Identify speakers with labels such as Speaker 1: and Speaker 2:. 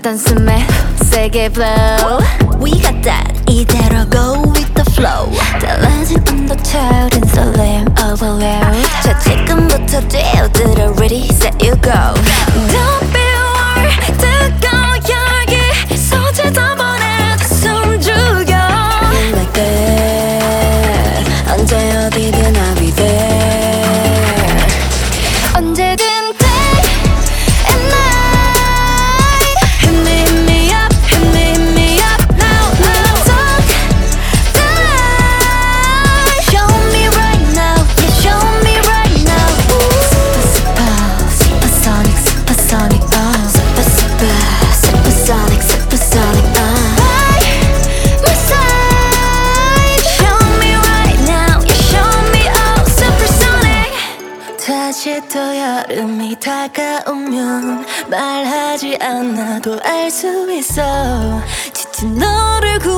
Speaker 1: 단숨에 세게 blow.
Speaker 2: We got that 이대로 go with the flow.
Speaker 1: 달라진 온도차 된 설렘 overload.
Speaker 2: 자 지금부터 뛰어들어 ready set you go.
Speaker 1: Don't be worried 뜨거운 열기 서지다 보내 숨 죽여.
Speaker 2: Like that 언제 어디든 I'll be there.
Speaker 1: 언제든 day and night.
Speaker 2: Hit me up, hit me up now, now.
Speaker 1: Talk the line.
Speaker 2: Show me right now, yeah, show me right now.
Speaker 1: Supersonic, supersonic,
Speaker 2: Supersonic, supersonic,
Speaker 1: By my side.
Speaker 2: Show me right now, yeah, show me oh supersonic.
Speaker 1: 다시 또 여름이 다가오면 말하지 않아도 알 수 있어. 지친 너를 구해